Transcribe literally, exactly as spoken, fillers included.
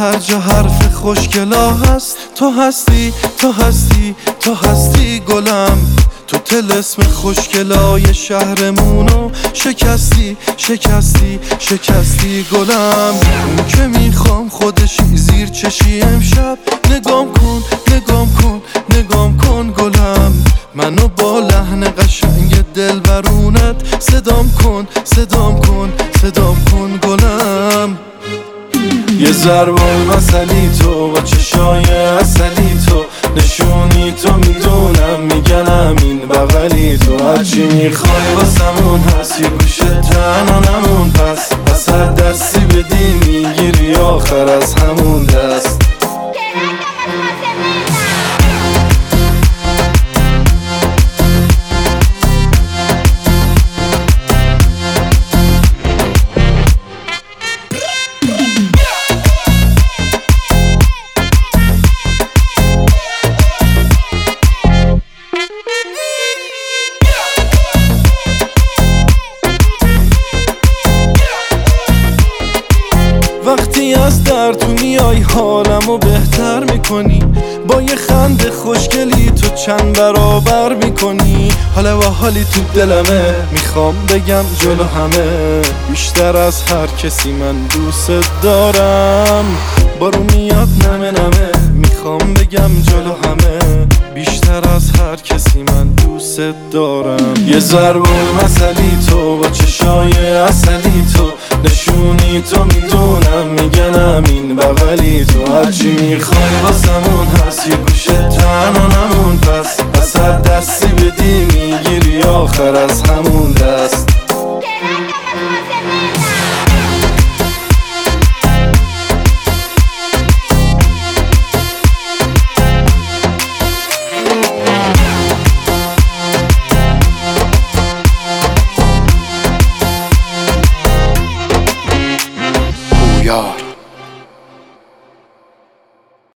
هر جا حرف خوشگلا هست. تو هستی تو هستی تو هستی گلم، تو طلسم خوشگلای شهرمونو شکستی شکستی شکستی گلم. اون که میخوام خودشی زیر چشی امشب، نگام کن نگام کن نگام کن گلم. منو با لحن قشنگ دلبرونت صدام کن صدام کن صدام کن گلم. یه ضربان مثلی تو با چشای اصلی تو، نشونی تو میدونم میگنم این بغلی تو. هرچی میخوای واسمون هست، یه گوشه تنها نمون پس. پس هر دستی بدی میگیری آخر از همون دست. وقتی از در تو میای حالمو بهتر میکنی، با یه خنده خوشگلی تو چند برابر میکنی. حالا و حالی تو دلمه، میخوام بگم جلو همه، بیشتر از هر کسی من دوست دارم. بارو میاد نمه نمه، میخوام بگم جلو همه، بیشتر از هر کسی من دوست دارم. یه ضربون مثلی تو با چشای اصلی تو، نشونی تو میدونم میگنم این بغلی تو. هرچی میخوای واسمون هست، یه گوشه تنها نمون پس. پس هر دستی بدی میگیری آخر از همون دست.